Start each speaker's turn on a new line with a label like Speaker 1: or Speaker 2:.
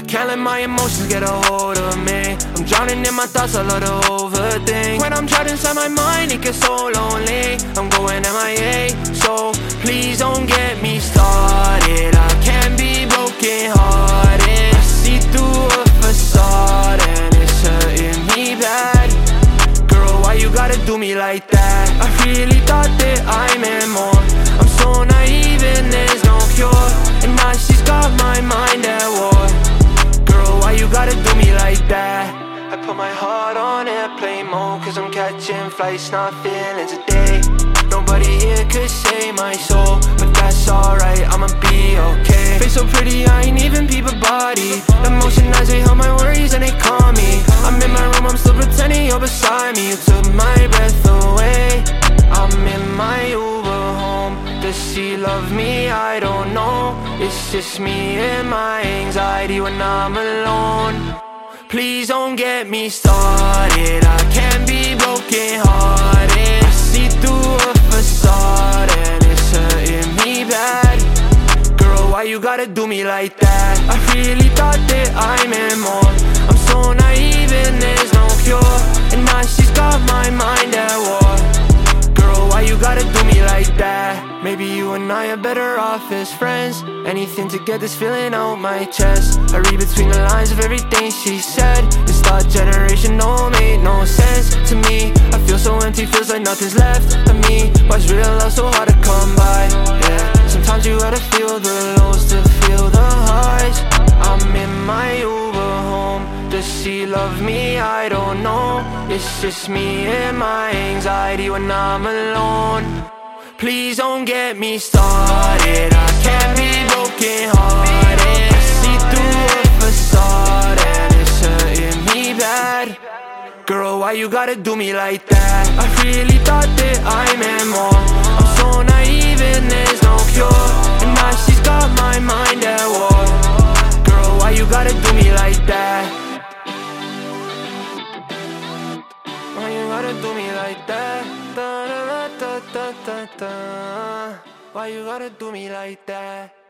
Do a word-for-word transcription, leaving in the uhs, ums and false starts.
Speaker 1: can't let my emotions get a hold of me. I'm drowning in my thoughts, I love to overthink. When I'm trapped inside my mind, it gets so lonely. I'm going M I A, so please don't get me started. I can't be broken hearted. I see through a facade and it's hurting me bad. Girl, why you gotta do me like that? I really thought that I meant more. I'm so naive and there's no cure, and now she's got my mind at war. Girl, why you gotta do me like that? I put my heart on airplane mode, cause I'm catching flights, not feeling today. Nobody here could save my soul, but that's alright, I'ma be okay. Face so pretty, I ain't even peep a body. Emotion as they held my worries and they call me. I'm in my room, I'm still pretending you're beside me. You took my breath away. I'm in my Uber home. Does she love me? I don't know. It's just me and my anxiety when I'm alone. Please don't get me started. I can't be broken hearted. See through a facade and it's hurting me bad. Girl, why you gotta do me like that? I really thought that I meant more. I'm so naive and there's no cure, and now she's got my mind at war. Girl, why you gotta do me like that? Maybe you and I are better off as friends. Anything to get this feeling out my chest. I read between the lines of everything she said. This thought generation don't make no sense to me. I feel so empty, feels like nothing's left of me. Why's real love so hard to come by? Yeah, sometimes you gotta feel the lows to feel the highs. I'm in my Uber home. Does she love me? I don't know. It's just me and my anxiety when I'm alone. Please don't get me started. I can't be broken hearted. See through a facade and it's hurting me bad. Girl, why you gotta do me like that? I really thought that I meant more. I'm so naive and there's no cure, and now she's got my mind at war. Girl, why you gotta do me like that? Why you gotta do me like that? Da, da, da, da, da, da. Why you gotta do me like that?